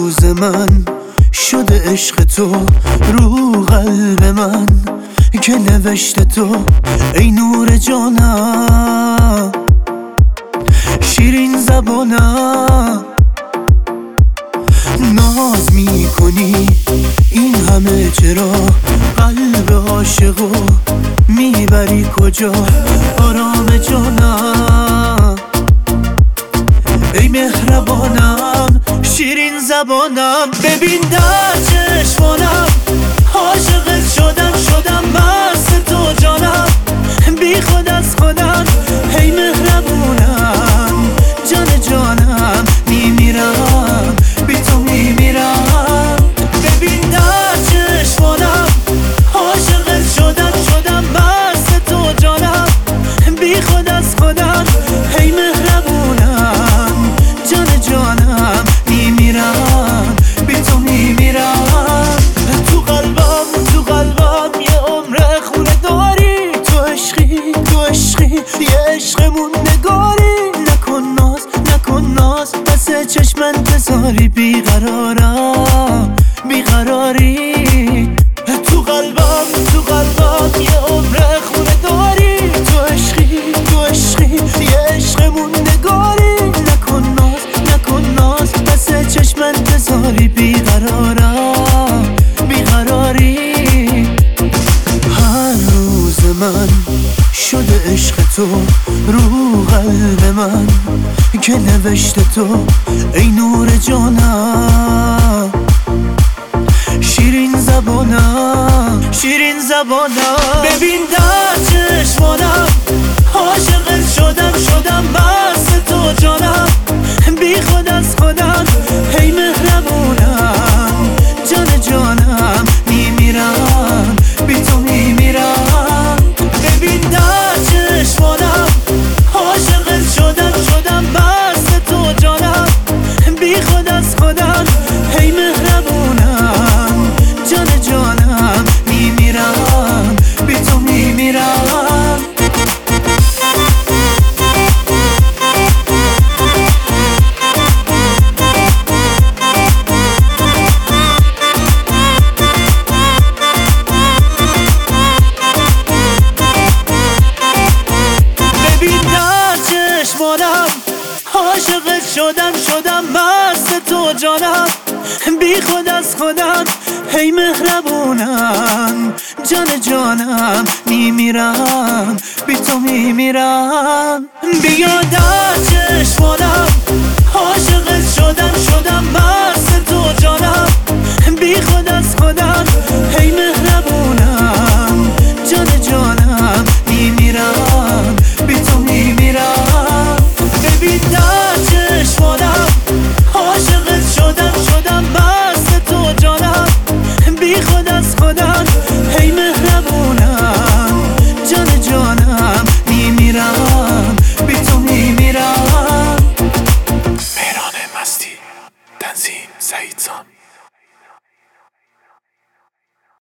روز من شده عشق تو رو قلب من که نوشته تو ای نور جانم، شیرین زبانم. ناز میکنی این همه چرا؟ قلب عاشقو میبری کجا؟ آرام جانم ای مهربانم، شیرین زبانم. ببین در چشمانم عاشقت شدم مست تو جانم، بی خود از خودم ای مهربونم، جان جانم میمیرم بی تو میمیرم. ببین در چشمانم عاشقت شدم مست تو جانم، بی خود از خودم ای مهربونم، جان جانم میمیرم بی تو میمیرم. تو قلبم یه عمر خونه داری، تو عشقی یه عشق موندگاری. نکن ناز پس چشمن بذاری، بیقراری. تو قلبم یه عمر خونه داری، تو عشقی یه عشق موندگاری. نکن ناز پس چشمن بذاری، بیقراری. هر روز من شده عشق تو رو قلب من که نوشته تو ای نور جانم، شیرین زبانم. ببین در چشمانم عاشقت شدم مست تو جانم، بی خود از خودم ای مهربونم، جان جانم میمیرم بی تو میمیرم. ببین در چشمانم عاشقت شدم مست تو جانم، بی خود از خودم ای مهربونم، جان جانم میمیرم بی تو میمیرم. عاشقت شدم مست تو جانم، بی خود از خودم ای مهربونم، جان جانم میمیرم بی تو میمیرم. بیا در چشمانم عاشقت شدم مست تو جانم، بی خود از خودم